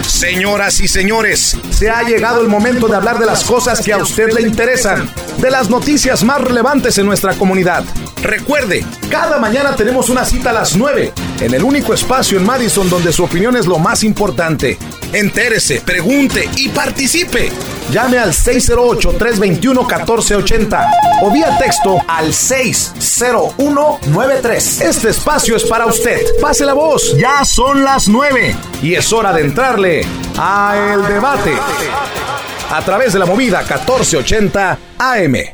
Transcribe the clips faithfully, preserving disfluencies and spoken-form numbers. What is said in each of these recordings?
Señoras y señores, se ha llegado el momento de hablar de las cosas que a usted le interesan, de las noticias más relevantes en nuestra comunidad. Recuerde, cada mañana tenemos una cita a las nueve, en el único espacio en Madison donde su opinión es lo más importante. Entérese, pregunte y participe. Llame al seis cero ocho, tres dos uno, uno cuatro ocho cero o vía texto al seis cero uno nueve tres. Este espacio es para usted. Pase la voz. Ya son las nueve y es hora de entrarle a El Debate a través de la movida catorce ochenta A M.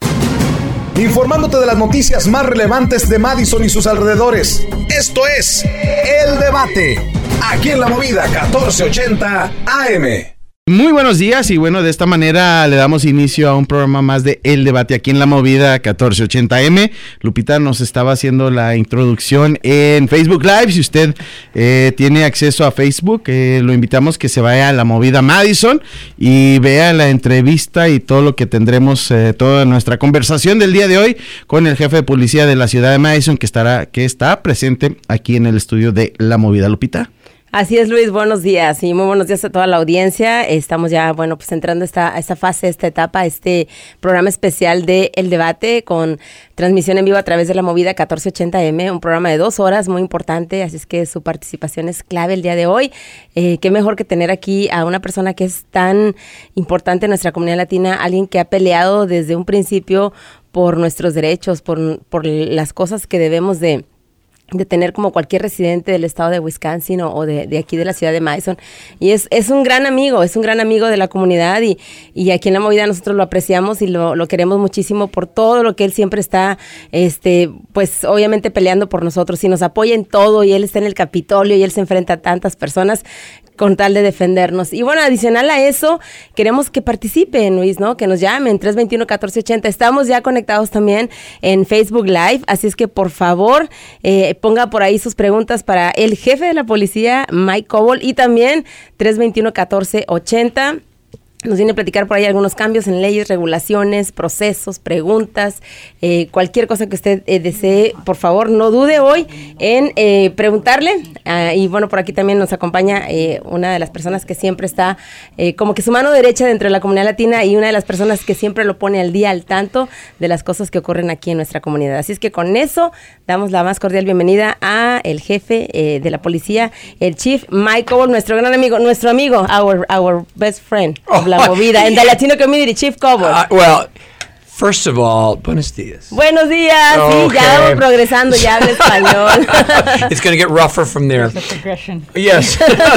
Informándote de las noticias más relevantes de Madison y sus alrededores. Esto es El Debate, aquí en la movida catorce ochenta A M. Muy buenos días y bueno, de esta manera le damos inicio a un programa más de El Debate aquí en la movida catorce ochenta A M. Lupita nos estaba haciendo la introducción en Facebook Live. Si usted eh, tiene acceso a Facebook, eh, lo invitamos que se vaya a la movida Madison y vea la entrevista y todo lo que tendremos, eh, toda nuestra conversación del día de hoy con el jefe de policía de la ciudad de Madison que estará, que está presente aquí en el estudio de la movida. Lupita. Así es, Luis, buenos días y muy buenos días a toda la audiencia. Estamos ya, bueno, pues entrando a esta, a esta fase, a esta etapa, a este programa especial de El Debate con transmisión en vivo a través de la movida catorce ochenta A M, un programa de dos horas muy importante, así es que su participación es clave el día de hoy. Eh, qué mejor que tener aquí a una persona que es tan importante en nuestra comunidad latina, alguien que ha peleado desde un principio por nuestros derechos, por, por las cosas que debemos de de tener como cualquier residente del estado de Wisconsin o, o de, de aquí de la ciudad de Madison. Y es, es un gran amigo, es un gran amigo de la comunidad y, y aquí en la movida nosotros lo apreciamos y lo, lo queremos muchísimo por todo lo que él siempre está, este, pues obviamente peleando por nosotros y nos apoya en todo y él está en el Capitolio y él se enfrenta a tantas personas con tal de defendernos. Y bueno, adicional a eso, queremos que participen, Luis, ¿no? Que nos llamen, tres dos uno, uno cuatro ocho cero. Estamos ya conectados también en Facebook Live, así es que por favor, eh, ponga por ahí sus preguntas para el jefe de la policía, Mike Coble, y también tres dos uno, uno cuatro ocho cero. Nos viene a platicar por ahí algunos cambios en leyes, regulaciones, procesos, preguntas, eh, cualquier cosa que usted eh, desee, por favor, no dude hoy en eh, preguntarle. Uh, y bueno, por aquí también nos acompaña eh, una de las personas que siempre está eh, como que su mano derecha dentro de la comunidad latina y una de las personas que siempre lo pone al día, al tanto de las cosas que ocurren aquí en nuestra comunidad. Así es que con eso damos la más cordial bienvenida a el jefe eh, de la policía, el Chief Mike Coble, nuestro gran amigo, nuestro amigo, our, our best friend. Oh. La movida en the Latino community, Chief Coble. Uh, well, first of all, buenos días. Buenos días, okay. Sí, ya vamos progresando, ya habla español. It's going to get rougher from there. There's a progression. Yes.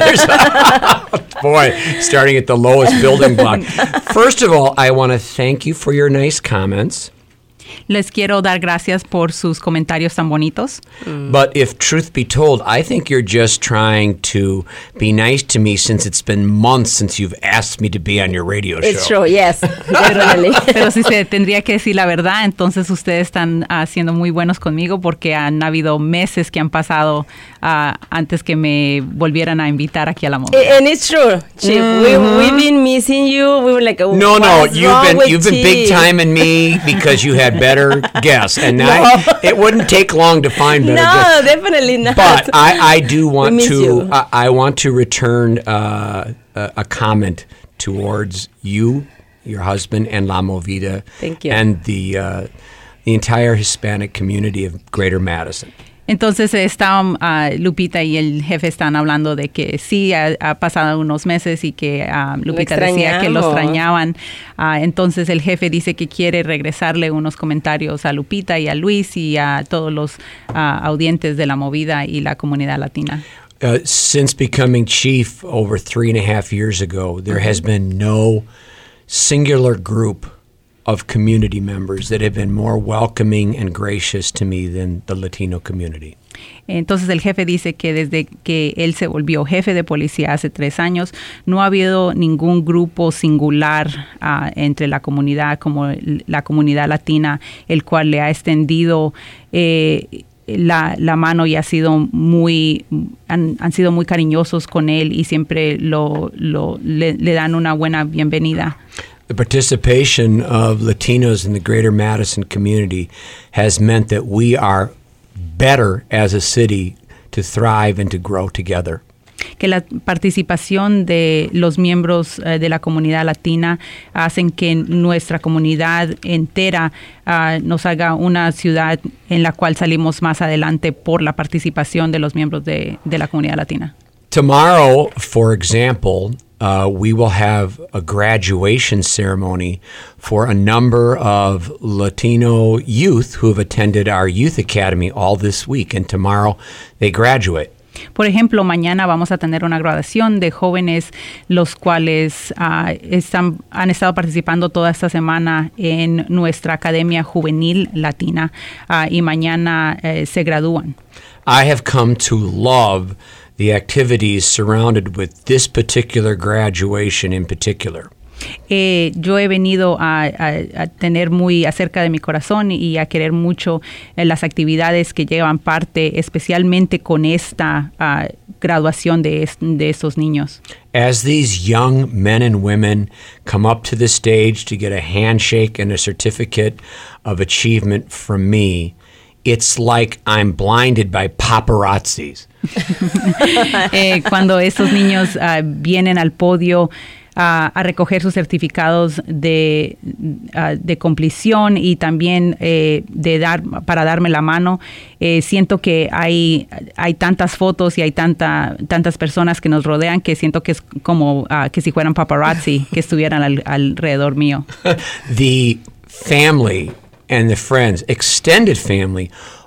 Boy, starting at the lowest building block. First of all, I want to thank you for your nice comments. Les quiero dar gracias por sus comentarios tan bonitos. Mm. But if truth be told, I think you're just trying to be nice to me since it's been months since you've asked me to be on your radio show. It's true, yes. Definitely. Pero si se tendría que decir la verdad, entonces ustedes están uh, siendo muy buenos conmigo porque han habido meses que han pasado uh, antes que me volvieran a invitar aquí a la movida. And it's true, Chief. Mm-hmm. We, we've been missing you. We were like, oh, no, no, you've been you've been big time in me because you had better guests, and no. I, it wouldn't take long to find better no, guests. No, definitely not. But I, I do want to I, I want to return uh, a, a comment towards you, your husband, and La Movida. Thank you. And the uh, the entire Hispanic community of Greater Madison. Entonces está, uh, Lupita y el jefe están hablando de que sí, ha, ha pasado unos meses y que uh, Lupita decía que lo extrañaban. Uh, entonces el jefe dice que quiere regresarle unos comentarios a Lupita y a Luis y a todos los uh, audientes de la movida y la comunidad latina. Uh, since becoming chief over three and a half years ago, there has been no singular group of community members that have been more welcoming and gracious to me than the Latino community. Entonces el jefe dice que desde que él se volvió jefe de policía hace tres años, no ha habido ningún grupo singular uh, entre la comunidad como la comunidad latina, el cual le ha extendido eh, la, la mano y ha sido muy, han, han sido muy cariñosos con él y siempre lo, lo, le, le dan una buena bienvenida. The participation of Latinos in the Greater Madison community has meant that we are better as a city to thrive and to grow together. que la participación de los miembros uh, de la comunidad latina hacen que nuestra comunidad entera uh, nos haga una ciudad en la cual salimos más adelante por la participación de los miembros de, de la comunidad latina. Tomorrow, for example, uh, we will have a graduation ceremony for a number of Latino youth who have attended our youth academy all this week, and tomorrow they graduate. Por ejemplo, mañana vamos a tener una graduación de jóvenes los cuales uh, están, han estado participando toda esta semana en nuestra Academia Juvenil Latina uh, y mañana uh, se gradúan. I have come to love the activities surrounded with this particular graduation in particular. Eh, yo he venido a, a, a tener muy acerca de mi corazón y a querer mucho eh, las actividades que llevan parte, especialmente con esta uh, graduación de, est- de estos niños. As these young men and women come up to the stage to get a handshake and a certificate of achievement from me, it's like I'm blinded by paparazzis. eh, cuando estos niños uh, vienen al podio Uh, a recoger sus certificados de, uh, de compleción y también eh, de dar para darme la mano, eh, siento que hay hay tantas fotos y hay tanta tantas personas que nos rodean que siento que es como uh, que si fueran paparazzi que estuvieran al, alrededor mío. The family and the friends, extended family,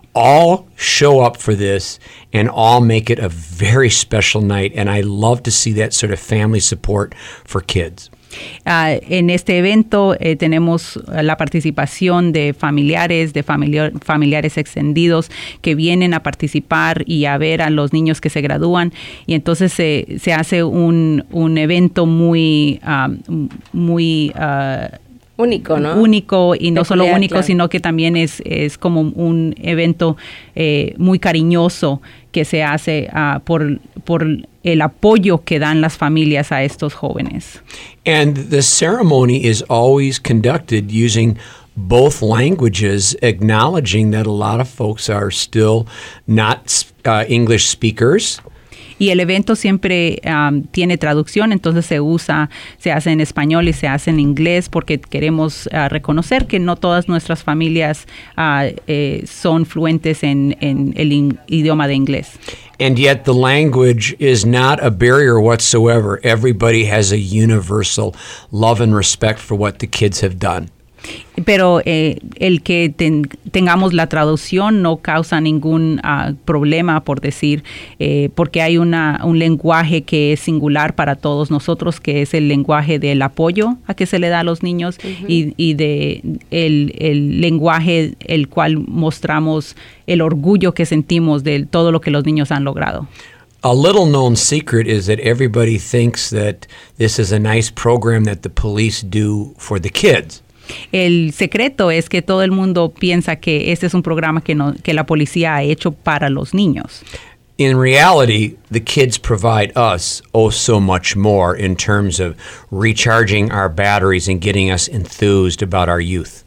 all show up for this and all make it a very special night. And I love to see that sort of family support for kids. Uh, en este evento eh, tenemos la participación de familiares, de familiar, familiares extendidos que vienen a participar y a ver a los niños que se gradúan. Y entonces se, se hace un, un evento muy, uh, muy... Uh, Único, ¿no? Único, y no Peculiar, solo único, claro. sino que también es, es como un evento eh, muy cariñoso que se hace uh, por, por el apoyo que dan las familias a estos jóvenes. And the ceremony is always conducted using both languages, acknowledging that a lot of folks are still not uh, English speakers. Y el evento siempre um, tiene traducción, entonces se usa, se hace en español y se hace en inglés porque queremos uh, reconocer que no todas nuestras familias uh, eh, son fluentes en, en el in- idioma de inglés. And yet the language is not a barrier whatsoever. Everybody has a universal love and respect for what the kids have done. Pero eh, el que ten, tengamos la traducción no causa ningún uh, problema, por decir, eh, porque hay una, un lenguaje que es singular para todos nosotros, que es el lenguaje del apoyo a que se le da a los niños uh-huh. y, y de el, el lenguaje el cual mostramos el orgullo que sentimos de todo lo que los niños han logrado. A little known secret is that everybody thinks that this is a nice program that the police do for the kids. El secreto es que todo el mundo piensa que este es un programa que, no, que la policía ha hecho para los niños. In reality, the kids provide us oh so much more in terms of recharging our batteries and getting us enthused about our youth.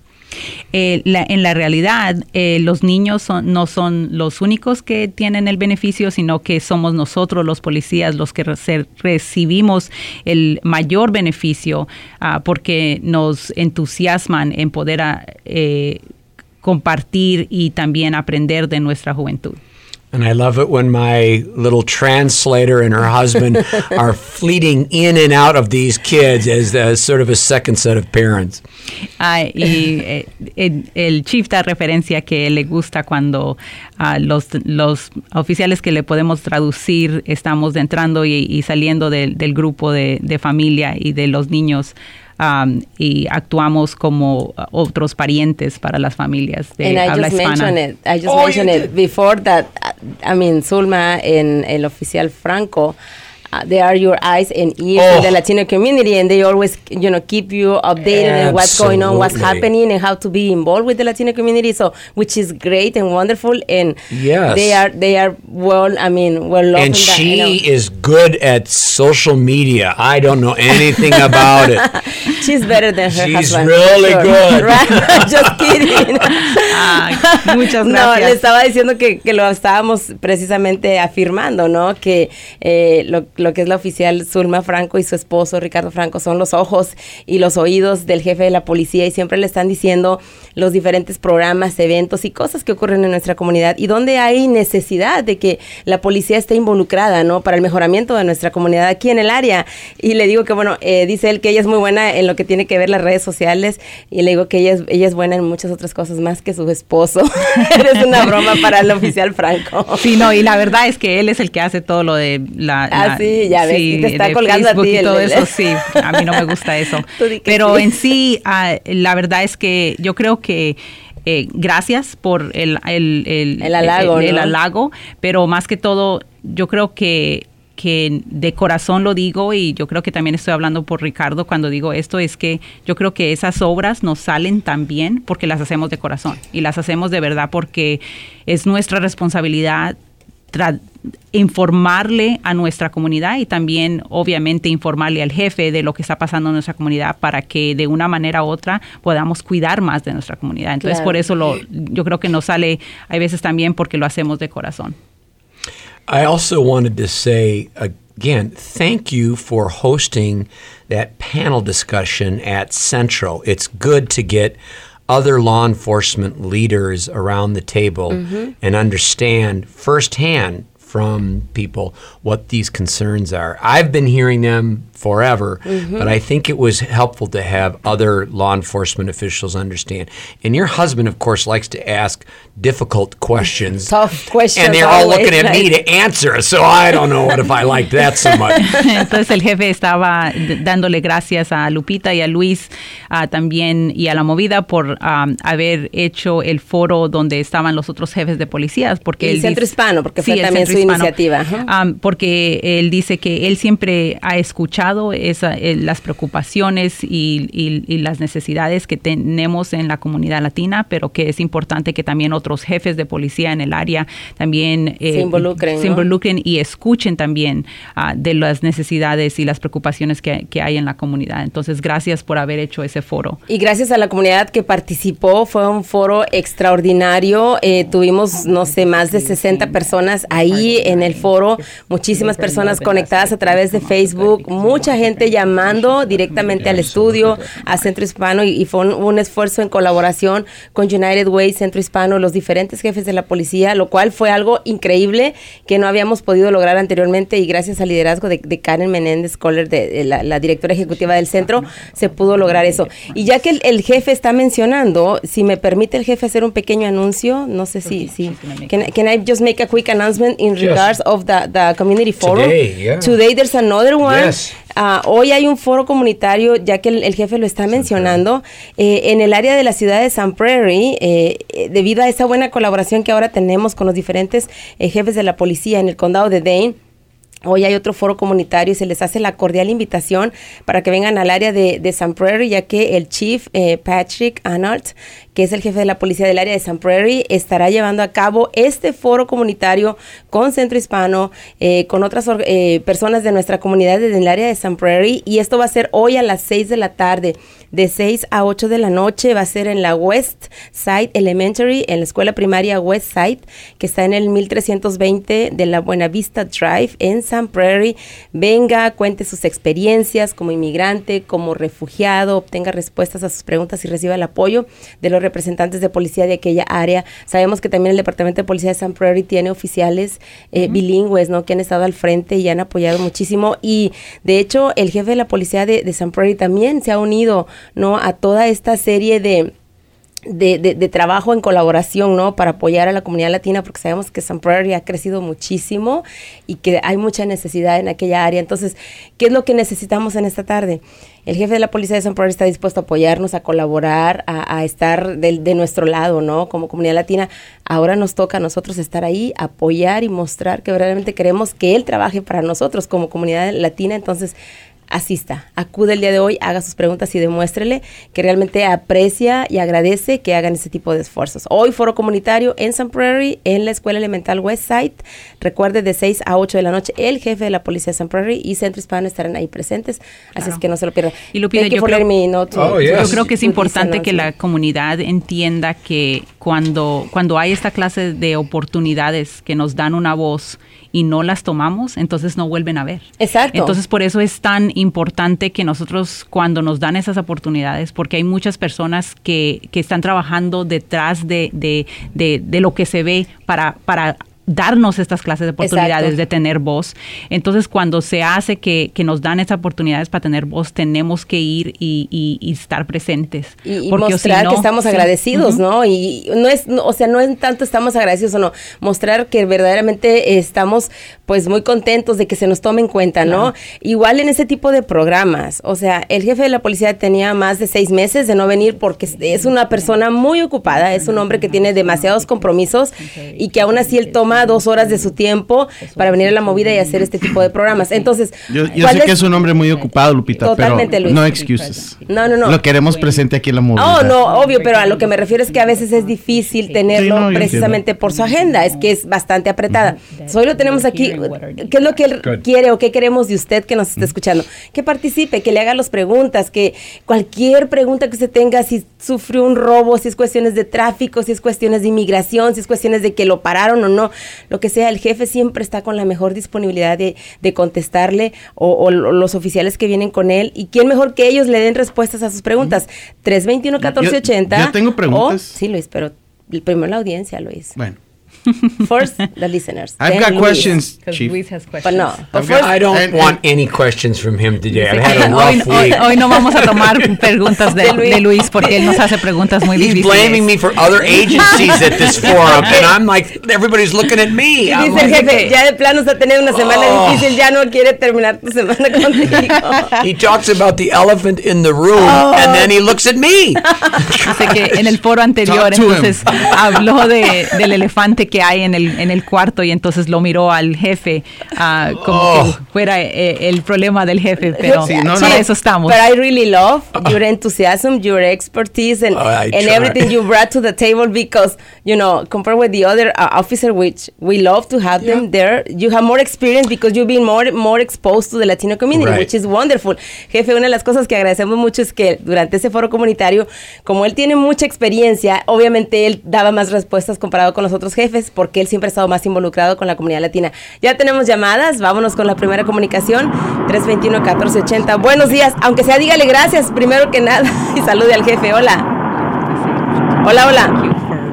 Eh, la, en la realidad, eh, los niños son, no son los únicos que tienen el beneficio, sino que somos nosotros, los policías, los que re- recibimos el mayor beneficio uh, porque nos entusiasman en poder uh, eh, compartir y también aprender de nuestra juventud. And I love it when my little translator and her husband are fleeting in and out of these kids as a, sort of a second set of parents. Ah, y eh, el, el chief da referencia que le gusta cuando uh, los, los oficiales que le podemos traducir estamos entrando y, y saliendo de, del grupo de, de familia y de los niños. Um, y actuamos como uh, otros parientes para las familias de And I habla just hispana. mentioned it. I just Oh, mentioned you it before that. I mean, Zulma and el oficial Franco, uh, they are your eyes and ears Oh. in the Latino community, and they always, you know, keep you updated on what's going on, what's Absolutely. happening, and how to be involved with the Latino community. So, which is great and wonderful, and Yes. they are they are well. I mean, well loved. And in that, she you know. is good at social media. I don't know anything about it. She's better than her She's husband. really Sure. good. Right? Just kidding. Ay, muchas No, gracias. le estaba diciendo que, que lo estábamos precisamente afirmando, ¿no? Que eh, lo, lo que es la oficial Zulma Franco y su esposo Ricardo Franco son los ojos y los oídos del jefe de la policía y siempre le están diciendo los diferentes programas, eventos y cosas que ocurren en nuestra comunidad y donde hay necesidad de que la policía esté involucrada, ¿no? Para el mejoramiento de nuestra comunidad aquí en el área. Y le digo que, bueno, eh, dice él que ella es muy buena en lo que tiene que ver las redes sociales y le digo que ella es, ella es buena en muchas otras cosas más que su esposo. Eres una broma para el oficial Franco. Sí, no, y la verdad es que él es el que hace todo lo de la... Ah, la- sí, ya ves, y te está de colgando a Facebook ti y el- todo el- eso, sí, a mí no me gusta eso. Tú di que Pero sí. en sí, ah, la verdad es que yo creo que eh, gracias por el, el, el, El halago, el, el ¿no? halago, pero más que todo, yo creo que que de corazón lo digo y yo creo que también estoy hablando por Ricardo cuando digo esto, es que yo creo que esas obras nos salen tan bien porque las hacemos de corazón y las hacemos de verdad porque es nuestra responsabilidad tra- informarle a nuestra comunidad y también obviamente informarle al jefe de lo que está pasando en nuestra comunidad para que de una manera u otra podamos cuidar más de nuestra comunidad. Entonces Claro. por eso lo, yo creo que nos sale hay veces también porque lo hacemos de corazón. I also wanted to say again, thank you for hosting that panel discussion at Central. It's good to get other law enforcement leaders around the table and understand firsthand from people what these concerns are. I've been hearing them forever, but I think it was helpful to have other law enforcement officials understand. And your husband, of course, likes to ask difficult questions. Tough questions And they're all always, looking at me right? to answer, so I don't know what if I like that so much. Entonces el jefe estaba d- dándole gracias a Lupita y a Luis ah, también y a La Movida por um, haber hecho el foro donde estaban los otros jefes de policías. Porque Y él Centro dice- Hispano, porque fue el también Centro su Hispano. iniciativa, ajá. Ah, porque él dice que él siempre ha escuchado esa, eh, las preocupaciones y, y- y las necesidades que tenemos en la comunidad latina, pero que es importante que también otros jefes de policía en el área también eh, Se involucren, se ¿no? involucren y escuchen también ah, de las necesidades y las preocupaciones que, que hay en la comunidad. Entonces, gracias por haber hecho ese foro. Y gracias a la comunidad que participó, fue un foro extraordinario. Eh, tuvimos, no sé, más de sesenta personas ahí en el foro, muchísimas personas conectadas a través de Facebook, mucha gente llamando directamente al estudio, a Centro Hispano, y, y fue un, un esfuerzo en colaboración con United Way, Centro Hispano, los diferentes jefes de la policía, lo cual fue algo increíble que no habíamos podido lograr anteriormente y gracias al liderazgo de, de Karen Menéndez Kohler, de, de la, la directora ejecutiva del centro, se pudo lograr eso. Y ya que el, el jefe está mencionando, si me permite el jefe hacer un pequeño anuncio, no sé si, si can, can I just make a quick announcement in Yes. regards of the, the community forum? Today, yeah. Today there's another one. Yes. Ah, hoy hay un foro comunitario, ya que el, el jefe lo está mencionando, eh, en el área de la ciudad de Sun Prairie, eh, eh, debido a esa buena colaboración que ahora tenemos con los diferentes eh, jefes de la policía en el condado de Dane. Hoy hay otro foro comunitario y se les hace la cordial invitación para que vengan al área de, de Sun Prairie, ya que el chief eh, Patrick Arnold, que es el jefe de la policía del área de Sun Prairie, estará llevando a cabo este foro comunitario con Centro Hispano, eh, con otras or- eh, personas de nuestra comunidad desde el área de Sun Prairie, y esto va a ser hoy a las seis de la tarde, de seis a ocho de la noche. Va a ser en la West Side Elementary, en la escuela primaria West Side, que está en el mil trescientos veinte de la Buena Vista Drive en Sun Prairie. Venga, cuente sus experiencias como inmigrante, como refugiado, obtenga respuestas a sus preguntas y reciba el apoyo de los representantes de policía de aquella área. Sabemos que también el Departamento de Policía de Sun Prairie tiene oficiales eh, bilingües, ¿no?, que han estado al frente y han apoyado muchísimo. Y de hecho, el jefe de la policía de, de Sun Prairie también se ha unido, ¿no?, a toda esta serie de De, de, de trabajo en colaboración, ¿no?, para apoyar a la comunidad latina, porque sabemos que Sun Prairie ha crecido muchísimo y que hay mucha necesidad en aquella área. Entonces, ¿qué es lo que necesitamos en esta tarde? El jefe de la policía de Sun Prairie está dispuesto a apoyarnos, a colaborar, a, a estar de, de nuestro lado, ¿no?, como comunidad latina. Ahora nos toca a nosotros estar ahí, apoyar y mostrar que verdaderamente queremos que él trabaje para nosotros como comunidad latina. Entonces, asista, acude el día de hoy, haga sus preguntas y demuéstrele que realmente aprecia y agradece que hagan ese tipo de esfuerzos. Hoy, foro comunitario en Sun Prairie, en la Escuela Elemental Westside. Recuerde, de seis a ocho de la noche, el jefe de la policía de Sun Prairie y Centro Hispano estarán ahí presentes, así Claro. es que no se lo pierdan. Y Lupita, yo creo, Oh, yes. yo creo que es to importante this que la announcement. comunidad entienda que cuando, cuando hay esta clase de oportunidades que nos dan una voz y no las tomamos, entonces no vuelven a ver. Exacto. Entonces, por eso es tan importante que nosotros, cuando nos dan esas oportunidades, porque hay muchas personas que, que están trabajando detrás de, de, de, de lo que se ve para, para darnos estas clases de oportunidades Exacto. de tener voz. Entonces, cuando se hace que, que nos dan esas oportunidades para tener voz, tenemos que ir y, y, y estar presentes. Y, y Porque mostrar si no- que estamos sí. agradecidos, Ujú. ¿no? Y no es, no, o sea, no es tanto estamos agradecidos o no, mostrar que verdaderamente estamos pues muy contentos de que se nos tome en cuenta, ¿no? Claro. Igual en ese tipo de programas, o sea, el jefe de la policía tenía más de seis meses de no venir porque es una persona muy ocupada, es un hombre que tiene demasiados compromisos y que aún así él toma dos horas de su tiempo para venir a la movida y hacer este tipo de programas. Entonces, Yo, yo ¿cuál sé que es un hombre muy ocupado, Lupita, Totalmente, pero Luis. no excuses. No, no, no. Lo queremos presente aquí en la movida. Oh, no, obvio, pero a lo que me refiero es que a veces es difícil tenerlo Sí, no, yo precisamente por su agenda, es que es bastante apretada. Hoy lo tenemos aquí. ¿Qué es lo que él Good. quiere o qué queremos de usted que nos está escuchando? Que participe, que le haga las preguntas, que cualquier pregunta que usted tenga, si sufrió un robo, si es cuestiones de tráfico, si es cuestiones de inmigración, si es cuestiones de que lo pararon o no, lo que sea, el jefe siempre está con la mejor disponibilidad de, de contestarle o, o los oficiales que vienen con él. ¿Y quién mejor que ellos le den respuestas a sus preguntas? tres veintiuno, catorce ochenta. Yo- yo tengo preguntas. Oh, sí, Luis, pero primero la audiencia, Luis. Bueno, First, the listeners. I've Then got Luis. questions, Chief. But no, but I've first, got- I don't And- want any questions from him today. I've had a Hoy, rough hoy- week. hoy no vamos a tomar preguntas de, De Luis. de Luis porque él nos hace preguntas muy He's difíciles. blaming me for other agencies at this forum, and I'm like, everybody's looking at me. y I'm dice el like, jefe, ya de plano está teniendo una semana Oh. difícil, ya no quiere terminar tu semana contigo. he talks about the elephant in the room, and then he looks at me. Dice que en el foro anterior Talk to him. entonces habló de, del elefante que hay en el, en el cuarto y entonces lo miró al jefe ah, como Oh. que fuera eh, el problema del jefe, pero Sí, no, para no. eso estamos. But I really love your enthusiasm, your expertise, and, Oh, I and try. everything you brought to the table because, you know, compared with the other uh, officer, which we love to have them there, you have more experience because you've been more, more exposed to the Latino community, Right. which is wonderful. Jefe, una de las cosas que agradecemos mucho es que durante ese foro comunitario, como él tiene mucha experiencia, obviamente él daba más respuestas comparado con los otros jefes porque él siempre ha estado más involucrado con la comunidad latina. Ya tenemos llamadas, vámonos con la primera comunicación, tres veintiuno, catorce ochenta. Buenos días, aunque sea dígale gracias primero que nada y salude al jefe. Hola. Hola, hola.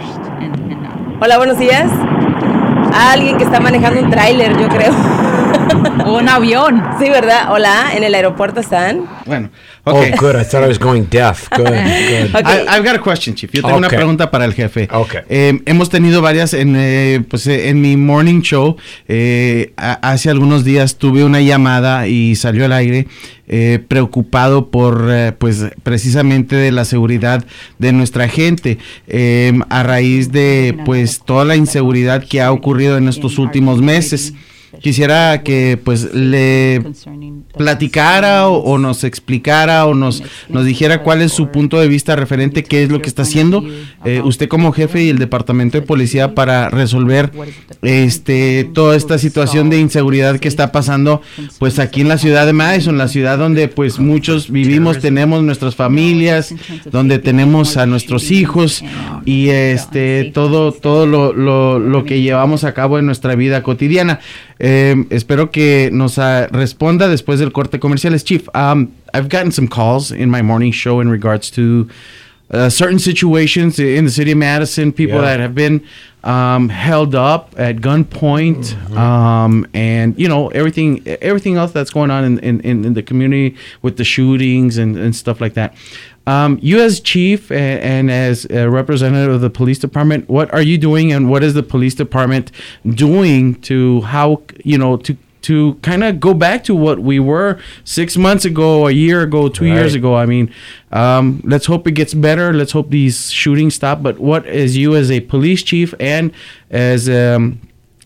Hola, buenos días. Alguien que está manejando un tráiler, yo creo. Un avión. Sí, ¿verdad? Hola, en el aeropuerto están. Bueno, Oh, okay. good. I thought I was going deaf. Good, good. Ok. I, I've got a question, Chief. Yo tengo una Okay. pregunta para el jefe. Okay. Eh, hemos tenido varias en, eh, pues, eh, en mi morning show. eh, a- hace algunos días tuve una llamada y salió al aire eh, preocupado por, eh, pues, precisamente de la seguridad de nuestra gente eh, a raíz de, pues, toda la inseguridad que ha ocurrido en estos últimos meses. Quisiera que, pues, le platicara o, o nos explicara o nos, nos dijera cuál es su punto de vista referente, qué es lo que está haciendo eh, usted como jefe y el departamento de policía para resolver este toda esta situación de inseguridad que está pasando pues aquí en la ciudad de Madison, la ciudad donde pues muchos vivimos, tenemos nuestras familias, donde tenemos a nuestros hijos y este todo todo lo, lo, lo que llevamos a cabo en nuestra vida cotidiana. Eh, espero que nos uh, responda después del corte comerciales. Chief, um, I've gotten some calls in my morning show in regards to uh, certain situations in the city of Madison, people Yeah. that have been um, held up at gunpoint, um, and you know everything everything else that's going on in, in, in the community with the shootings and, and stuff like that. Um, you as chief and, and as a representative of the police department, what are you doing and what is the police department doing to how, you know, to to kind of go back to what we were six months ago, a year ago, two Right. years ago? I mean, um, let's hope it gets better. Let's hope these shootings stop. But what is you as a police chief and as um,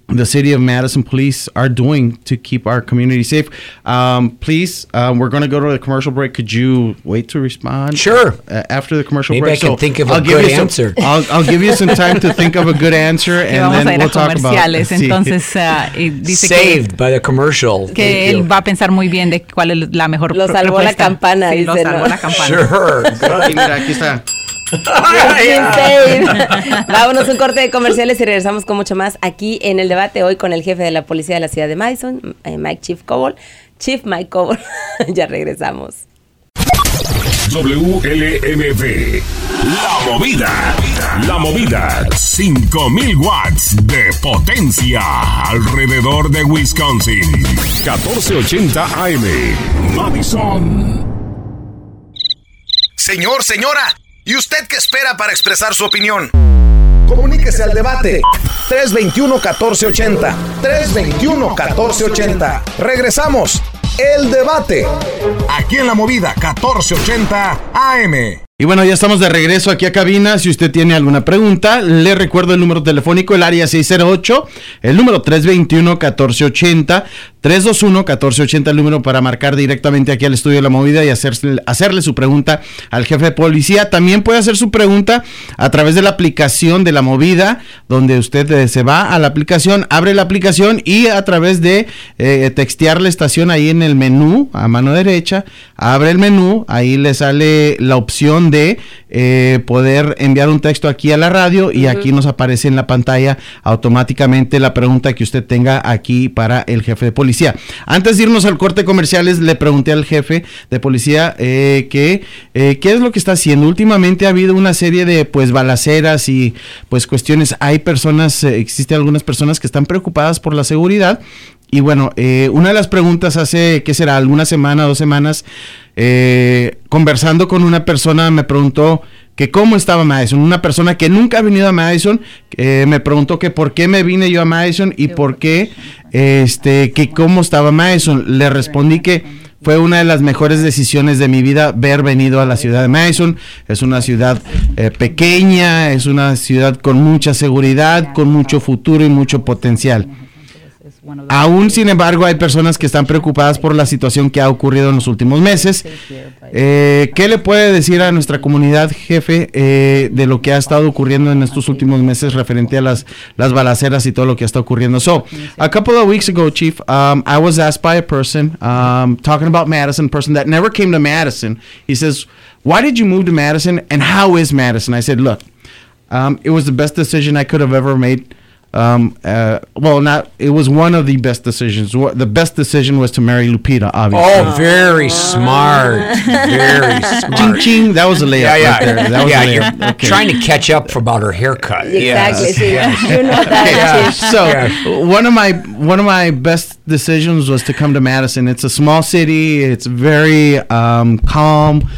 the city of Madison police are doing to keep our community safe. Um, please, um, we're going to go to a commercial break. Could you wait to respond? Sure. Uh, after the commercial Maybe break. I can so think of a I'll good give you answer. Some, I'll, I'll give you some time to think of a good answer, Que and vamos a then ir we'll a talk about comerciales. sí. Entonces, uh, y dice Saved by the commercial. que, que él va a pensar muy bien de cuál es la mejor Lo salvó propuesta. la campana, Sí, lo dice, salvó ¿no? la campana. Sure. Sí, mira, aquí está. Vámonos a un corte de comerciales y regresamos con mucho más aquí en el debate hoy con el jefe de la policía de la ciudad de Madison, Mike Chief Coble. Chief Mike Coble. Ya regresamos. W L M V. La movida. La movida. cinco mil watts de potencia alrededor de Wisconsin. catorce ochenta A M. Madison. Señor, señora, ¿y usted qué espera para expresar su opinión? Comuníquese al debate. tres veintiuno, catorce ochenta. tres veintiuno, catorce ochenta. Regresamos. El debate. Aquí en la movida catorce ochenta A M. Y bueno, ya estamos de regreso aquí a cabina. Si usted tiene alguna pregunta, le recuerdo el número telefónico, el área seis cero ocho, el número tres veintiuno, catorce ochenta, tres veintiuno, catorce ochenta, el número para marcar directamente aquí al estudio de la movida y hacerle, hacerle su pregunta al jefe de policía. También puede hacer su pregunta a través de la aplicación de la movida, donde usted eh, se va a la aplicación, abre la aplicación y a través de eh, textear la estación ahí en el menú, a mano derecha, abre el menú, ahí le sale la opción de eh, poder enviar un texto aquí a la radio y uh-huh. aquí nos aparece en la pantalla automáticamente la pregunta que usted tenga aquí para el jefe de policía. Antes de irnos al corte comerciales, le pregunté al jefe de policía eh, que eh, qué es lo que está haciendo. Últimamente ha habido una serie de pues balaceras y pues cuestiones. Hay personas, eh, existen algunas personas que están preocupadas por la seguridad. Y bueno, eh, una de las preguntas hace, ¿qué será? Alguna semana, dos semanas, eh, conversando con una persona me preguntó que cómo estaba Madison. Una persona que nunca ha venido a Madison, eh, me preguntó que por qué me vine yo a Madison y por qué, este, que cómo estaba Madison. Le respondí que fue una de las mejores decisiones de mi vida haber venido a la ciudad de Madison. Es una ciudad eh, pequeña, es una ciudad con mucha seguridad, con mucho futuro y mucho potencial. Aún, sin embargo, hay personas que están preocupadas por la situación que ha ocurrido en los últimos meses. Eh, ¿Qué le puede decir a nuestra comunidad, jefe, eh, de lo que ha estado ocurriendo en estos últimos meses referente a las, las balaceras y todo lo que está ocurriendo? So, a couple of weeks ago, Chief, um, I was asked by a person, um, talking about Madison, a person that never came to Madison. He says, why did you move to Madison and how is Madison? I said, look, um, it was the best decision I could have ever made. Um, uh, well, not, it was one of the best decisions. The best decision was to marry Lupita, obviously. Oh, very smart. Very smart. Ching, ching. That was a layup Yeah, yeah. right there. That was yeah, a you're layup. Okay. trying to catch up for about her haircut. Exactly. Yes. See, yes. you know that. Okay, Chief. so Yeah. one of my one of my best decisions was to come to Madison. It's a small city. It's very um, calm,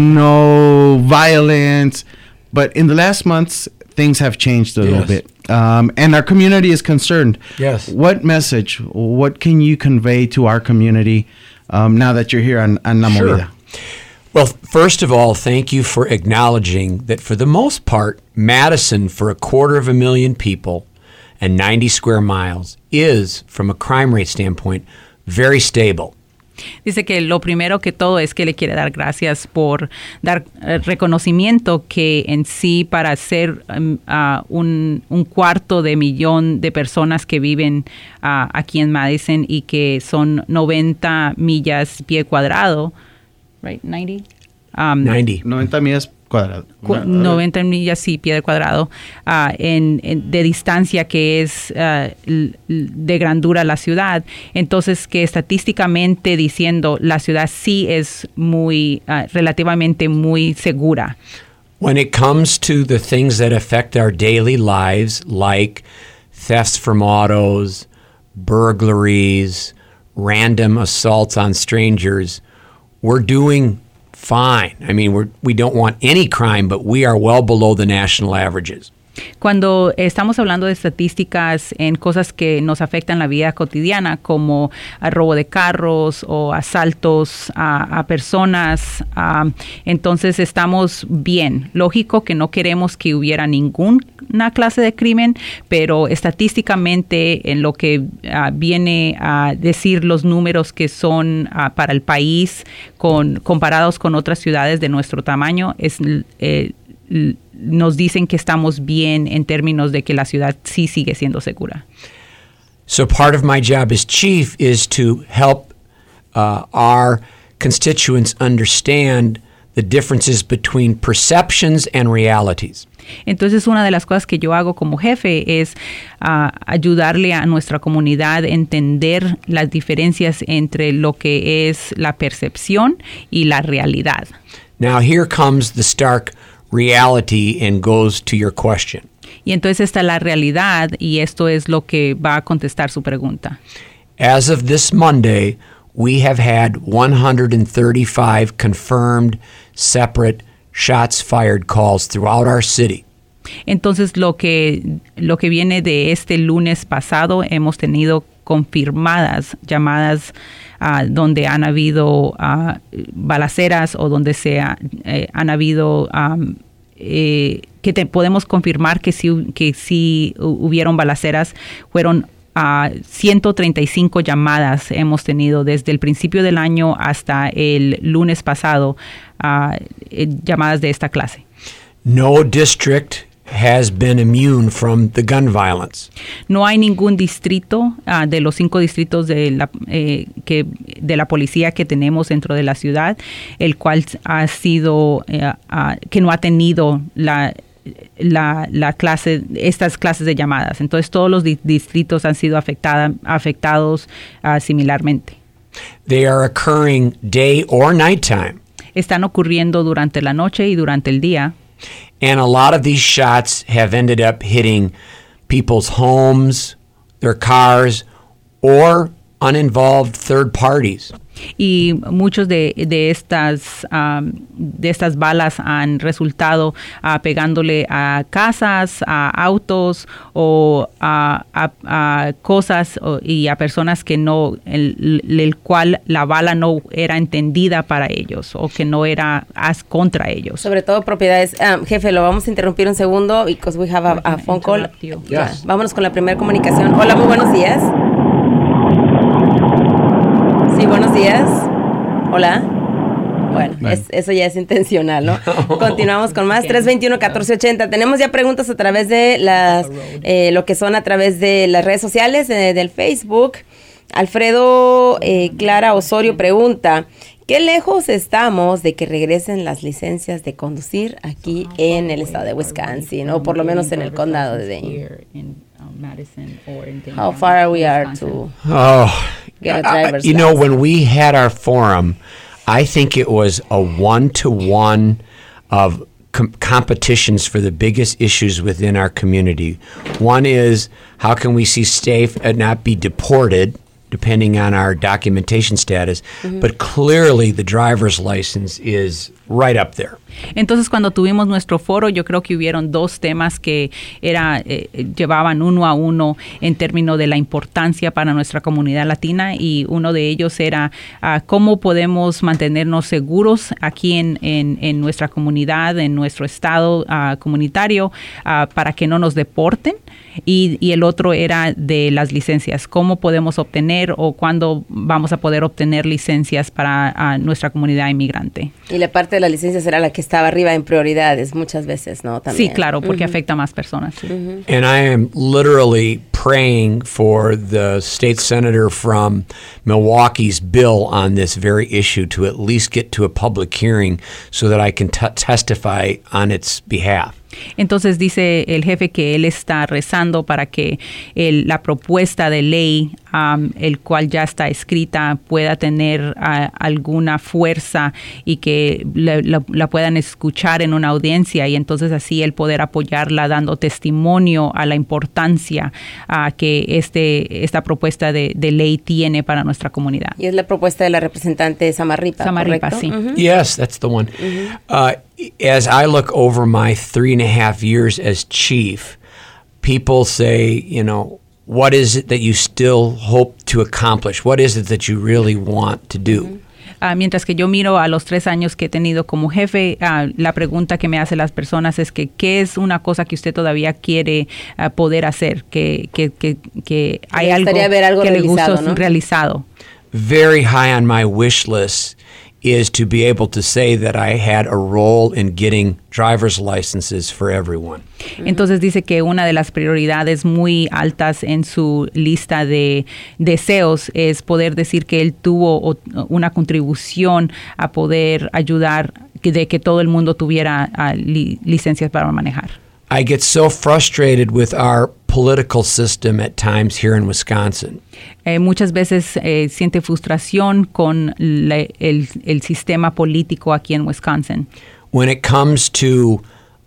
no violence. But in the last months, things have changed a Yes. little bit. Um, and our community is concerned. Yes. What message, what can you convey to our community um, now that you're here on, on La Sure. Movida? Well, first of all, thank you for acknowledging that for the most part, Madison, for a quarter of a million people and ninety square miles, is, from a crime rate standpoint, very stable. Dice que lo primero que todo es que le quiere dar gracias por dar eh, reconocimiento que en sí para ser um, uh, un, un cuarto de millón de personas que viven uh, aquí en Madison y que son noventa millas pie cuadrado, right, ninety? Um, ninety. noventa millas cuadradas. cu- noventa millas sí, pie cuadrado, uh, en, en- de distancia que es uh, l- l- de grandura la ciudad. Entonces, que estadísticamente diciendo, la ciudad sí es muy, uh, relativamente muy segura. When it comes to the things that affect our daily lives, like thefts from autos, burglaries, random assaults on strangers, we're doing fine. I mean, we're, we don't want any crime, but we are well below the national averages. Cuando estamos hablando de estadísticas en cosas que nos afectan la vida cotidiana, como el robo de carros o asaltos a, a personas, a, entonces estamos bien. Lógico que no queremos que hubiera ninguna clase de crimen, pero estadísticamente en lo que uh, viene a decir los números que son uh, para el país con, comparados con otras ciudades de nuestro tamaño, es eh, nos dicen que estamos bien en términos de que la ciudad sí sigue siendo segura. So part of my job as chief is to help uh, our constituents understand the differences between perceptions and realities. Entonces, una de las cosas que yo hago como jefe es uh, ayudarle a nuestra comunidad a entender las diferencias entre lo que es la percepción y la realidad. Now here comes the stark reality and goes to your question. Y entonces está la realidad y esto es lo que va a contestar su pregunta. As of this Monday, we have had one hundred thirty-five confirmed separate shots fired calls throughout our city. Entonces lo que lo que viene de este lunes pasado, hemos tenido confirmadas llamadas uh, donde han habido uh, balaceras o donde se ha, eh, han habido um, eh, que te, podemos confirmar que sí que sí hubieron balaceras. Fueron uh, ciento treinta y cinco llamadas hemos tenido desde el principio del año hasta el lunes pasado, uh, eh, llamadas de esta clase. No district has been immune from the gun violence. No hay ningún distrito uh, de los cinco distritos de la eh, que de la policía que tenemos dentro de la ciudad, el cual ha sido uh, uh, que no ha tenido la la la clase estas clases de llamadas. Entonces todos los di- distritos han sido afectada, afectados uh, similarmente. They are occurring day or nighttime. Están ocurriendo durante la noche y durante el día. And a lot of these shots have ended up hitting people's homes, their cars, or uninvolved third parties. Y muchos de, de estas um, de estas balas han resultado uh, pegándole a casas, a autos o a, a, a cosas o, y a personas que no el, el cual la bala no era entendida para ellos o que no era as contra ellos. Sobre todo propiedades. Um, jefe, lo vamos a interrumpir un segundo because we have a, a phone call. Yeah. Vámonos con la primera comunicación. Hola, muy buenos días. Sí, buenos días. Hola. Bueno, bueno. Es, eso ya es intencional, ¿no? Continuamos con más. tres veintiuno, catorce ochenta. Tenemos ya preguntas a través de las, eh, lo que son a través de las redes sociales, eh, del Facebook. Alfredo eh, Clara Osorio pregunta, ¿qué lejos estamos de que regresen las licencias de conducir aquí en el estado de Wisconsin, o por lo menos en el condado de Dane? How far are we are to oh, get a driver's I, you know, license? when we had our forum, I think it was a one-to-one of com- competitions for the biggest issues within our community. One is, how can we see safe and not be deported, depending on our documentation status, mm-hmm. but clearly the driver's license is right up there. Entonces, cuando tuvimos nuestro foro, yo creo que hubieron dos temas que era eh, llevaban uno a uno en términos de la importancia para nuestra comunidad latina, y uno de ellos era uh, cómo podemos mantenernos seguros aquí en, en, en nuestra comunidad, en nuestro estado uh, comunitario, uh, para que no nos deporten. Y, y el otro era de las licencias, cómo podemos obtener o cuándo vamos a poder obtener licencias para uh, nuestra comunidad inmigrante. Y la parte de la licencia será la que estaba arriba en prioridades muchas veces, ¿no? También. Sí, claro, porque uh-huh. afecta a más personas. Sí. Uh-huh. And I am literally praying for the state senator from Milwaukee's bill on this very issue to at least get to a public hearing so that I can t- testify on its behalf. Entonces dice el jefe que él está rezando para que el, la propuesta de ley, um, el cual ya está escrita, pueda tener uh, alguna fuerza y que la, la, la puedan escuchar en una audiencia, y entonces así él poder apoyarla dando testimonio a la importancia uh, que este esta propuesta de, de ley tiene para nuestra comunidad. Y es la propuesta de la representante Samarripa, Samarripa, ¿correcto? sí. Uh-huh. Yes, that's the one. Uh-huh. Uh, as I look over my three and a half years as chief, people say, you know, what is it that you still hope to accomplish? What is it that you really want to do? Mm-hmm. Uh, mientras que yo miro a los tres años que he tenido como jefe, uh, la pregunta que me hacen las personas es que ¿qué es una cosa que usted todavía quiere uh, poder hacer? Que, que, que, que hay algo, ver algo que le gusta, ¿no? realizado. Very high on my wish list is to be able to say that I had a role in getting driver's licenses for everyone. Entonces dice que una de las prioridades muy altas en su lista de deseos es poder decir que él tuvo una contribución a poder ayudar de que todo el mundo tuviera uh, li- licencias para manejar. I get so frustrated with our political system at times here in Wisconsin. Eh, muchas veces eh, siente frustración con la, el, el sistema político aquí en Wisconsin. When it comes to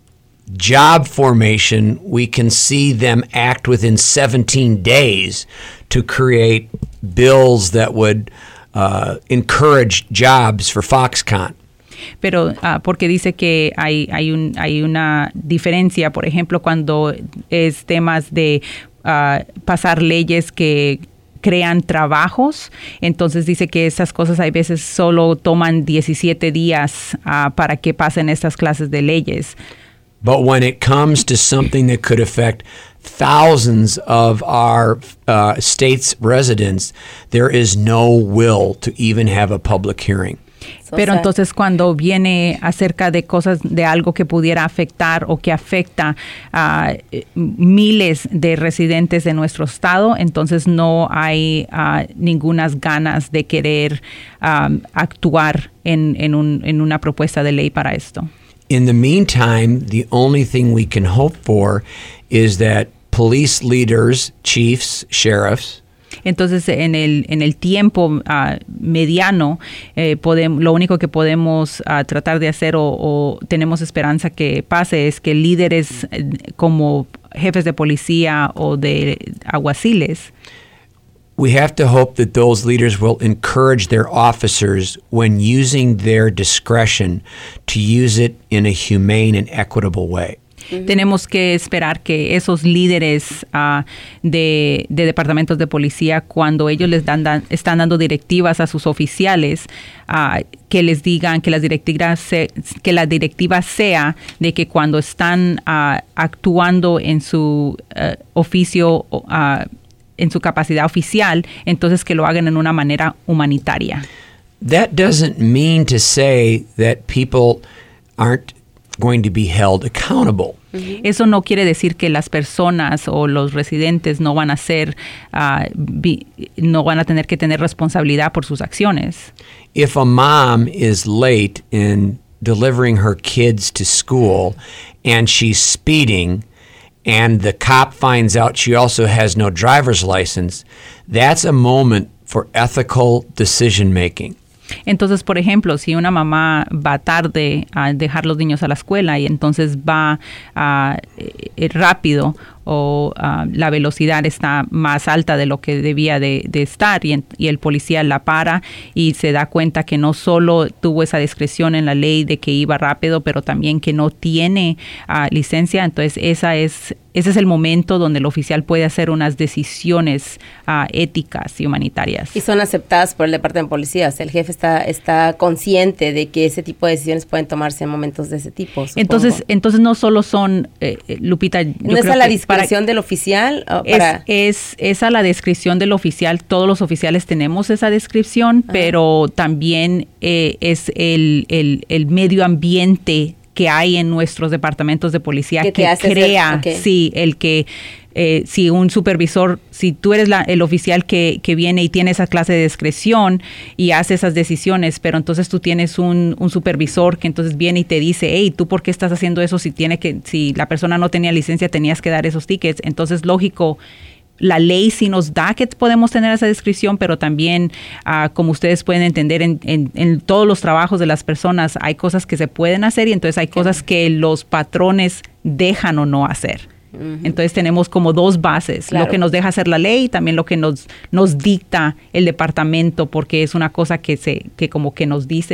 job formation, we can see them act within seventeen days to create bills that would uh, encourage jobs for Foxconn. Pero uh, porque dice que hay hay un hay una diferencia, por ejemplo, cuando es temas de uh, pasar leyes que crean trabajos, entonces dice que esas cosas hay veces solo toman diecisiete días uh, para que pasen estas clases de leyes. But when it comes to something that could affect thousands of our uh, state's residents, there is no will to even have a public hearing. Pero entonces cuando viene acerca de cosas, de algo que pudiera afectar o que afecta a uh, miles de residentes de nuestro estado, entonces no hay uh, ningunas ganas de querer um, actuar en, en, un, en una propuesta de ley para esto. In the meantime, the only thing we can hope for is that police leaders, chiefs, sheriffs, Entonces, en el en el tiempo uh, mediano, eh, podemos, lo único que podemos uh, tratar de hacer o, o tenemos esperanza que pase es que líderes eh, como jefes de policía o de alguaciles, we have to hope that those leaders will encourage their officers when using their discretion to use it in a humane and equitable way. Uh-huh. Tenemos que esperar que esos líderes uh, de, de departamentos de policía, cuando ellos les dan, dan están dando directivas a sus oficiales, uh, que les digan que las directivas se, que la directiva sea de que cuando están uh, actuando en su uh, oficio, uh, en su capacidad oficial, entonces que lo hagan en una manera humanitaria. That doesn't mean to say that people aren't going to be held accountable. Uh-huh. Eso no quiere decir que las personas o los residentes no van a ser, uh, be, no van a tener que tener responsabilidad por sus acciones. If a mom is late in delivering her kids to school and she's speeding and the cop finds out she also has no driver's license, that's a moment for ethical decision making. Entonces, por ejemplo, si una mamá va tarde a dejar los niños a la escuela y entonces va uh, eh, rápido o uh, la velocidad está más alta de lo que debía de, de estar y, en, y el policía la para y se da cuenta que no solo tuvo esa discreción en la ley de que iba rápido, pero también que no tiene uh, licencia, entonces esa es, ese es el momento donde el oficial puede hacer unas decisiones uh, éticas y humanitarias. Y son aceptadas por el departamento de policía, o sea, el jefe está, está consciente de que ese tipo de decisiones pueden tomarse en momentos de ese tipo, supongo. Entonces, entonces no solo son, eh, Lupita, yo ¿no es creo a la que discreción del oficial? Para... Es, es, es a la descripción del oficial. Todos los oficiales tenemos esa descripción, uh-huh. pero también eh, es el, el, el medio ambiente que hay en nuestros departamentos de policía que crea, okay. sí, el que eh, si un supervisor, si tú eres la, el oficial que, que viene y tiene esa clase de discreción y hace esas decisiones, pero entonces tú tienes un, un supervisor que entonces viene y te dice, hey, ¿tú por qué estás haciendo eso? Si tiene que, si la persona no tenía licencia, tenías que dar esos tickets. Entonces, lógico, la ley sí nos da que podemos tener esa descripción, pero también, uh, como ustedes pueden entender, en, en, en todos los trabajos de las personas hay cosas que se pueden hacer y entonces hay cosas que los patrones dejan o no hacer. Uh-huh. Entonces tenemos como dos bases, claro. Lo que nos deja hacer la ley y también lo que nos, nos dicta el departamento, porque es una cosa que se que como que nos dicen.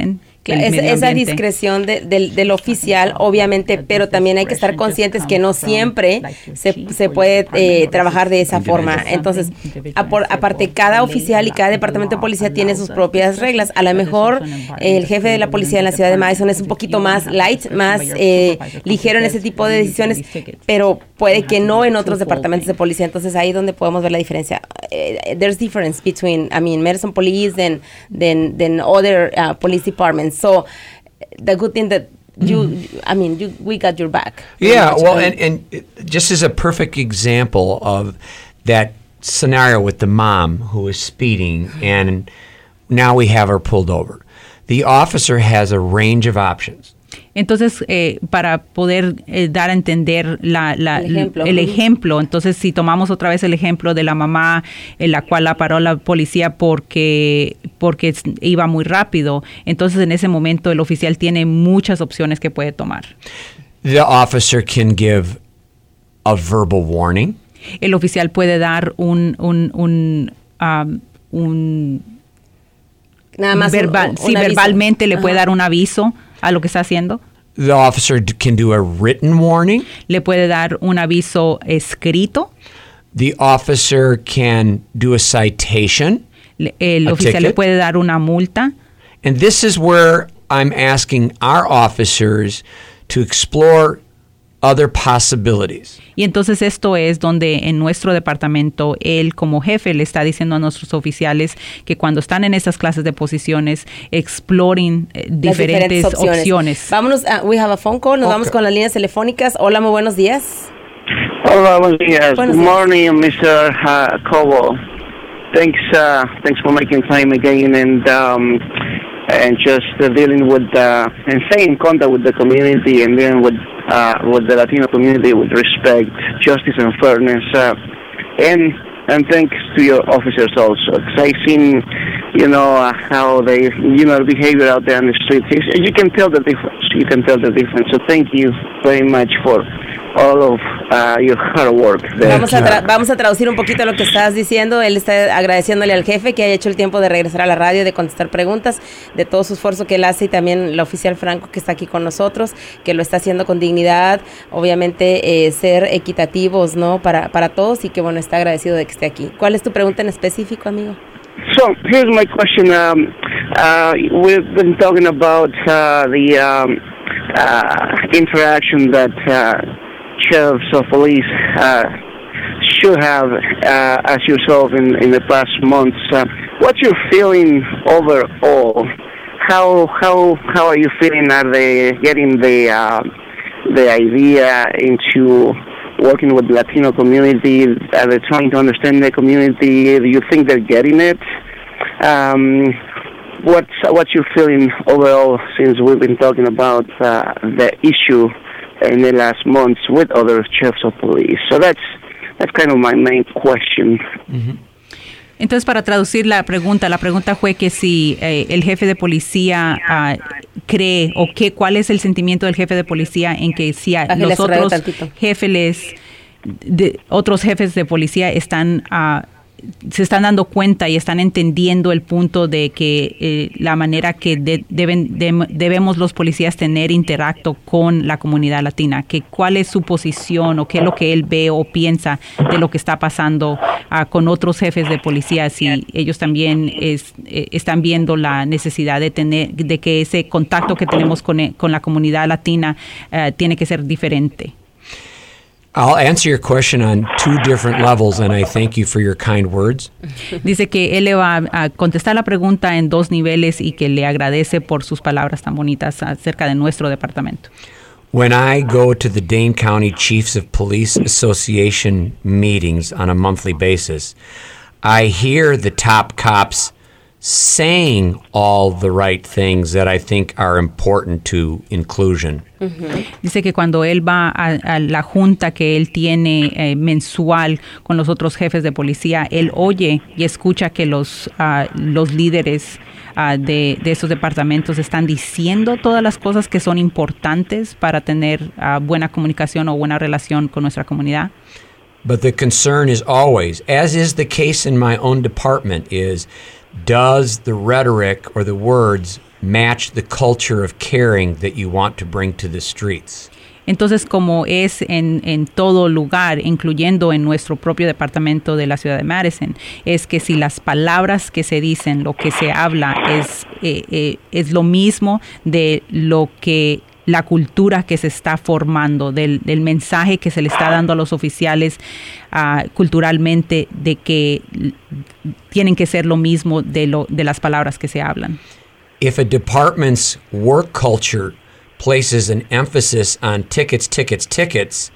Claro, el es, medio esa ambiente. discreción de, del, del oficial, obviamente, pero también hay que estar conscientes que no siempre se, se puede eh, trabajar de esa forma. Entonces, apor, aparte, cada oficial y cada departamento de policía tiene sus propias reglas. A lo mejor el jefe de la policía en la ciudad de Madison es un poquito más light, más eh, ligero en ese tipo de decisiones, pero puede que no en otros departamentos de policía. Entonces, ahí es donde podemos ver la diferencia. Uh, there's difference between, I mean, Madison police than, than, than other uh, police departments. So the good thing that you, I mean, you, we got your back. Yeah, well, and, and just as a perfect example of that scenario with the mom who was speeding, and now we have her pulled over. The officer has a range of options. Entonces, eh, para poder eh, dar a entender la, la, el, ejemplo. el ejemplo, entonces si tomamos otra vez el ejemplo de la mamá en la cual la paró la policía porque, porque iba muy rápido, entonces en ese momento el oficial tiene muchas opciones que puede tomar. The officer can give a verbal warning. El oficial puede dar un... un, un, um, un Nada más verbal, un, un, sí, un verbalmente le Ajá. puede dar un aviso a lo que está haciendo. The officer d- can do a written warning. Le puede dar un aviso escrito. The officer can do a citation. Le, el A oficial ticket. le puede dar una multa. And this is where I'm asking our officers to explore other possibilities. Y entonces esto es donde en nuestro departamento él como jefe le está diciendo a nuestros oficiales que cuando están en esas clases de posiciones exploren eh, Las diferentes, opciones. opciones. Vámonos, uh, we have a phone call, nos Okay. vamos con las líneas telefónicas. Hola, muy buenos días. Hola, buenos días. Buenos Good días. morning, mister Uh, Cobo. Thanks, uh, thanks for making time again and um, and just uh, dealing with uh, and staying in contact with the community and dealing with uh, with the Latino community with respect, justice, and fairness. Uh, and and thanks to your officers also, because I've seen, you know, uh, how they, you know, the behavior out there on the streets. It's- You can tell the difference. You can tell the difference. So thank you very much for all of uh, your hard work there. Vamos a, tra- vamos a traducir un poquito lo que estás diciendo. Él está agradeciéndole al jefe que haya hecho el tiempo de regresar a la radio, de contestar preguntas, de todo su esfuerzo que él hace, y también la oficial Franco que está aquí con nosotros, que lo está haciendo con dignidad, obviamente eh, ser equitativos, ¿no? Para, para todos, y que bueno, está agradecido de que esté aquí. ¿Cuál es tu pregunta en específico, amigo? So here's my question. Um, uh, we've been talking about uh, the um, uh, interaction that uh, sheriffs of police uh, should have uh, as yourself in, in the past months. Uh, what's your feeling overall? How how how are you feeling? Are they getting the uh, the idea into working with the Latino community? Are they trying to understand the community? Do you think they're getting it? Um, what's what's your feeling overall since we've been talking about uh, the issue in the last months with other chiefs of police? So that's that's kind of my main question. Mm-hmm. Entonces, para traducir la pregunta, la pregunta fue que si eh, el jefe de policía uh, cree o qué, cuál es el sentimiento del jefe de policía en que si a, Bájale los a su radio otros tantito. jefes, de, otros jefes de policía están uh, se están dando cuenta y están entendiendo el punto de que eh, la manera que de, deben de, debemos los policías tener interacto con la comunidad latina, que cuál es su posición o qué es lo que él ve o piensa de lo que está pasando uh, con otros jefes de policía, si ellos también es, eh, están viendo la necesidad de tener de que ese contacto que tenemos con, con la comunidad latina uh, tiene que ser diferente. I'll answer your question on two different levels, and I thank you for your kind words. Dice que él le va a contestar la pregunta en dos niveles y que le agradece por sus palabras tan bonitas acerca de nuestro departamento. When I go to the Dane County Chiefs of Police Association meetings on a monthly basis, I hear the top cops saying all the right things that I think are important to inclusion. Uh-huh. Dice que cuando él va a, a la junta que él tiene eh, mensual con los otros jefes de policía, él oye y escucha que los, uh, los líderes uh, de, de esos departamentos están diciendo todas las cosas que son importantes para tener uh, buena comunicación o buena relación con nuestra comunidad. But the concern is always, as is the case in my own department, is does the rhetoric or the words match the culture of caring that you want to bring to the streets. Entonces, como es en, en todo lugar, incluyendo en nuestro propio departamento de la ciudad de Madison, es que si las palabras que se dicen, lo que se habla, es, eh, eh, es lo mismo de lo que la cultura que se está formando, del, del mensaje que se le está dando a los oficiales uh, culturalmente, de que tienen que ser lo mismo de, lo, de las palabras que se hablan. If a department's work culture places an emphasis on tickets, tickets, tickets,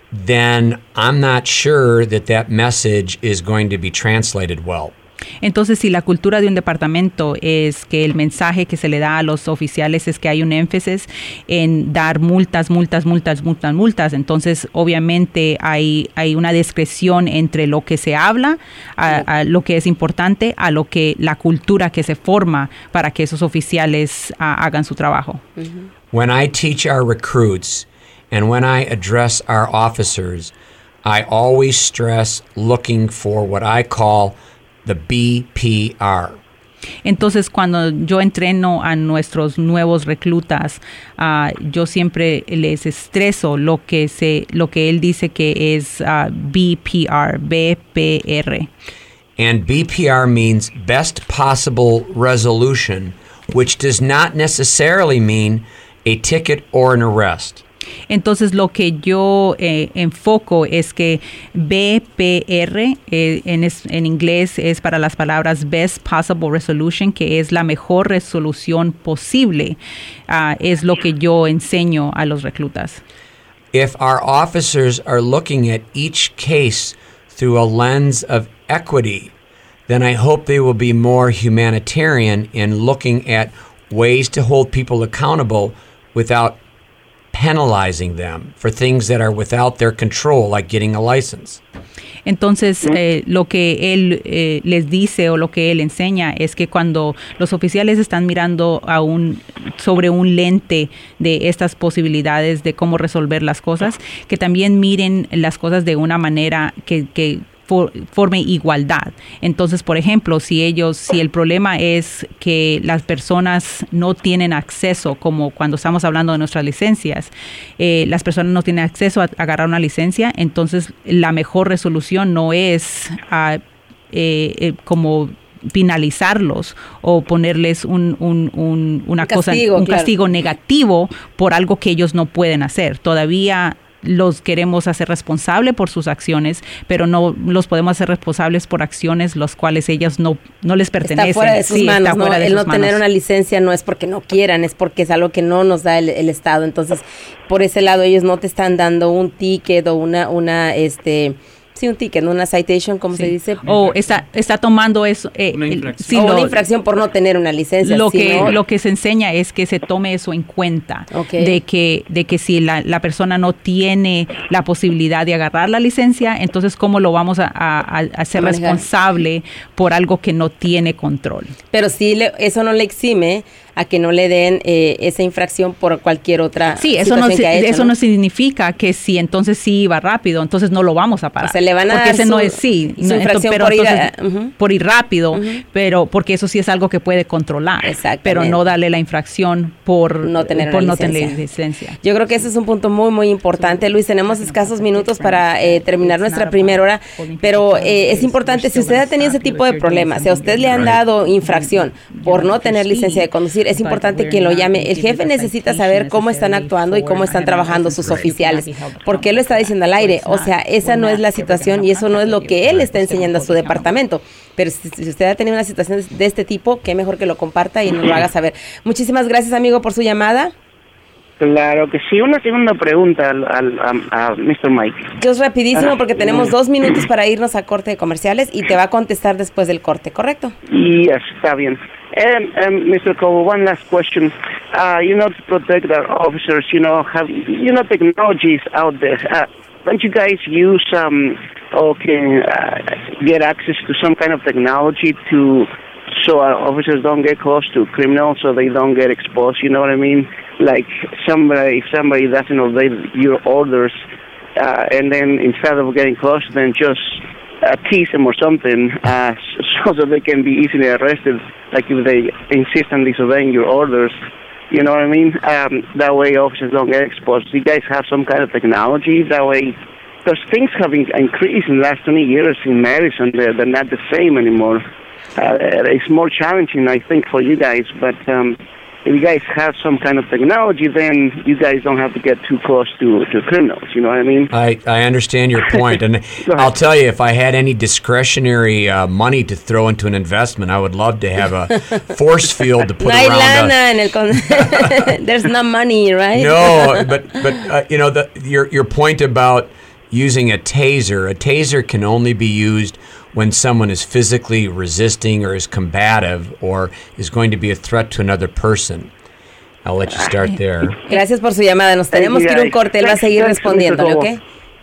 then I'm not sure that that message is going to be translated well. Entonces, si la cultura de un departamento es que el mensaje que se le da a los oficiales es que hay un énfasis en dar multas, multas, multas, multas, multas, entonces obviamente hay, hay una discreción entre lo que se habla, a, a lo que es importante, a lo que la cultura que se forma para que esos oficiales uh, hagan su trabajo. Mm-hmm. When I teach our recruits and when I address our officers, I always stress looking for what I call the B P R. Entonces, cuando yo entreno a nuestros nuevos reclutas, uh, yo siempre les estreso lo que se, lo que él dice que es uh, B P R, B P R. And B P R means best possible resolution, which does not necessarily mean a ticket or an arrest. Entonces, lo que yo eh, enfoco es que B P R eh, en, es, en inglés es para las palabras Best Possible Resolution, que es la mejor resolución posible. Uh, es lo que yo enseño a los reclutas. If our officers are looking at each case through a lens of equity, then I hope they will be more humanitarian in looking at ways to hold people accountable without penalizing them for things that are without their control, like getting a license. Entonces, eh, lo que él eh, les dice o lo que él enseña es que cuando los oficiales están mirando a un, sobre un lente de estas posibilidades de cómo resolver las cosas, que también miren las cosas de una manera que, que For, forme igualdad. Entonces, por ejemplo, si ellos, si el problema es que las personas no tienen acceso, como cuando estamos hablando de nuestras licencias, eh, las personas no tienen acceso a, a agarrar una licencia, entonces la mejor resolución no es uh, eh, eh, como penalizarlos o ponerles un, un, un, una un cosa, castigo, un claro. castigo negativo por algo que ellos no pueden hacer. Todavía los queremos hacer responsables por sus acciones, pero no los podemos hacer responsables por acciones los cuales ellos no, no les pertenecen. Está fuera de sus sí, manos, ¿no? El no manos. Tener una licencia no es porque no quieran, es porque es algo que no nos da el, el Estado. Entonces, por ese lado, ellos no te están dando un ticket o una, una, este... Sí, un ticket, una citation, como sí. se dice. O está, está tomando eso. Eh, una infracción. Sí, o lo, una infracción por no tener una licencia. Lo, sí, que, ¿no? lo que se enseña es que se tome eso en cuenta. Okay. De que de que si la, la persona no tiene la posibilidad de agarrar la licencia, entonces ¿cómo lo vamos a, a, a hacer a responsable por algo que no tiene control? Pero sí, le, eso no le exime a que no le den eh, esa infracción por cualquier otra sí, eso no, que ha hecho, eso ¿no? no significa que si entonces sí iba rápido, entonces no lo vamos a parar. O sea, le van a porque dar ese su, no es sí, su no, infracción pero por, entonces, ir a, uh-huh. por ir rápido, uh-huh. pero porque eso sí es algo que puede controlar, pero no darle la infracción por no tener, por no licencia. tener licencia. Yo creo que ese es un punto muy, muy importante. Luis, tenemos escasos minutos para eh, terminar nuestra primera hora, pero eh, es importante, si usted ha tenido ese tipo de problemas, si a usted le han dado infracción por no tener licencia de conducir, es importante que lo llame. El jefe necesita saber cómo están actuando y cómo están trabajando sus oficiales. ¿Por qué lo está diciendo al aire? O sea, esa no es la situación y eso no es lo que él está enseñando a su departamento. Pero si, si usted ha tenido una situación de este tipo, qué mejor que lo comparta y nos lo haga saber. Muchísimas gracias, amigo, por su llamada. Claro que sí. Una segunda pregunta al, al, a, a mister Mike. Just rapidísimo, porque tenemos dos minutos para irnos a corte de comerciales y te va a contestar después del corte, ¿correcto? Yes, está bien. And um, mister Cole, one last question. Uh, you know, to protect our officers, you know, have you know technologies out there? Uh, don't you guys use um, or can uh, get access to some kind of technology to so our officers don't get close to criminals, so they don't get exposed? You know what I mean? Like somebody, if somebody doesn't obey your orders, uh, and then instead of getting close, then just uh, tease them or something, uh, so that they can be easily arrested. like if they insist on disobeying your orders, you know what I mean? Um, that way officers don't get exposed. You guys have some kind of technology that way, because things have in- increased in the last twenty years in Madison. They're, they're not the same anymore. Uh, it's more challenging, I think, for you guys, but um, if you guys have some kind of technology, then you guys don't have to get too close to, to criminals, you know what I mean? I, I understand your point, and I'll tell you, if I had any discretionary uh, money to throw into an investment, I would love to have a force field to put No hay around lana us. en el con- There's no money, right? No, but but uh, you know the your your point about using a taser. A taser can only be used when someone is physically resisting or is combative or is going to be a threat to another person. I'll let you start there. Gracias por su llamada. Nos tenemos que ir a un corte. Él va a seguir respondiéndole, ¿ok?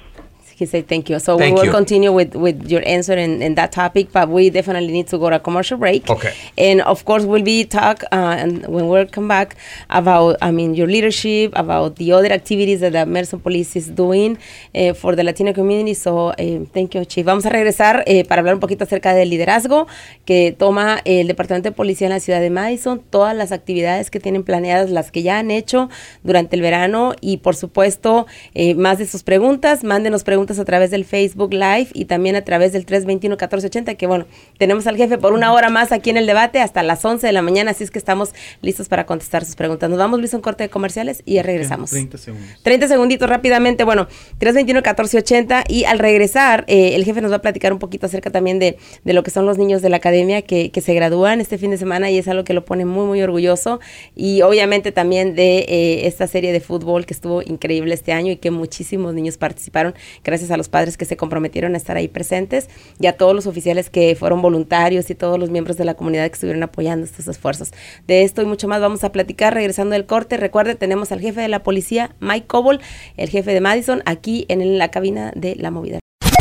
He said thank you. So Thank we will you. continue with, with your answer in, in that topic, but we definitely need to go to a commercial break. Okay. And of course, we'll be talk uh, and when we come back about, I mean, your leadership, about the other activities that the Madison Police is doing uh, for the Latino community. So uh, thank you, Chief. Vamos a regresar eh, para hablar un poquito acerca del liderazgo que toma el Departamento de Policía en la ciudad de Madison, todas las actividades que tienen planeadas, las que ya han hecho durante el verano y por supuesto eh, más de sus preguntas. Mándenos preguntas a través del Facebook Live y también a través del tres veintiuno catorce ochenta, que bueno, tenemos al jefe por una hora más aquí en el debate hasta las once de la mañana, así es que estamos listos para contestar sus preguntas. Nos vamos, Luis, a un corte de comerciales y ya regresamos. treinta segundos. treinta segunditos rápidamente, bueno, tres veintiuno catorce ochenta y al regresar eh, el jefe nos va a platicar un poquito acerca también de, de lo que son los niños de la academia que, que se gradúan este fin de semana y es algo que lo pone muy muy orgulloso y obviamente también de eh, esta serie de fútbol que estuvo increíble este año y que muchísimos niños participaron gracias a los padres que se comprometieron a estar ahí presentes y a todos los oficiales que fueron voluntarios y todos los miembros de la comunidad que estuvieron apoyando estos esfuerzos. De esto y mucho más vamos a platicar regresando del corte. Recuerde, tenemos al jefe de la policía, Mike Coble, el jefe de Madison, aquí en la cabina de La Movida.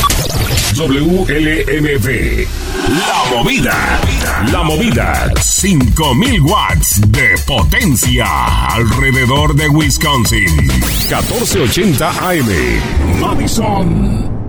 W L M V, La Movida, La Movida, cinco mil watts de potencia alrededor de Wisconsin. catorce ochenta A M, Madison.